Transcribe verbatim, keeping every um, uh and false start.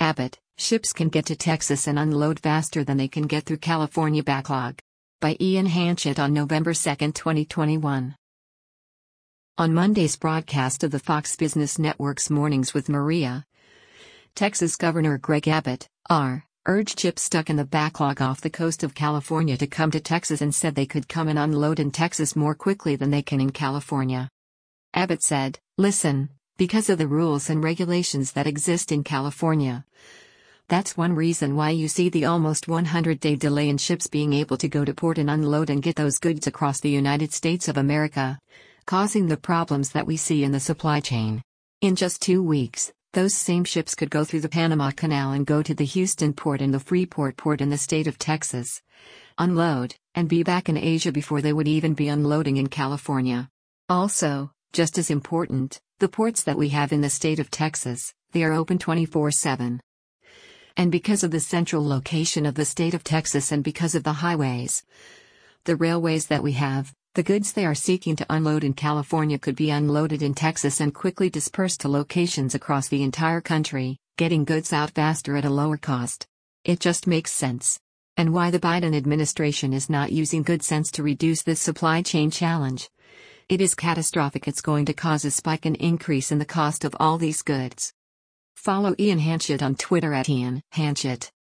Abbott, ships can get to Texas and unload faster than they can get through California backlog. By Ian Hanchett on November second, twenty twenty-one. On Monday's broadcast of the Fox Business Network's Mornings with Maria, Texas Governor Greg Abbott, R., urged ships stuck in the backlog off the coast of California to come to Texas and said they could come and unload in Texas more quickly than they can in California. Abbott said, "Listen, because of the rules and regulations that exist in California. That's one reason why you see the almost one hundred day delay in ships being able to go to port and unload and get those goods across the United States of America, causing the problems that we see in the supply chain. In just two weeks, those same ships could go through the Panama Canal and go to the Houston port and the Freeport port in the state of Texas, unload, and be back in Asia before they would even be unloading in California. Also, just as important, the ports that we have in the state of Texas, they are open twenty-four seven. And because of the central location of the state of Texas and because of the highways, the railways that we have, the goods they are seeking to unload in California could be unloaded in Texas and quickly dispersed to locations across the entire country, getting goods out faster at a lower cost. It just makes sense. And why the Biden administration is not using good sense to reduce this supply chain challenge. It is catastrophic. It's going to cause a spike and increase in the cost of all these goods." Follow Ian Hanchett on Twitter at Ian Hanchett.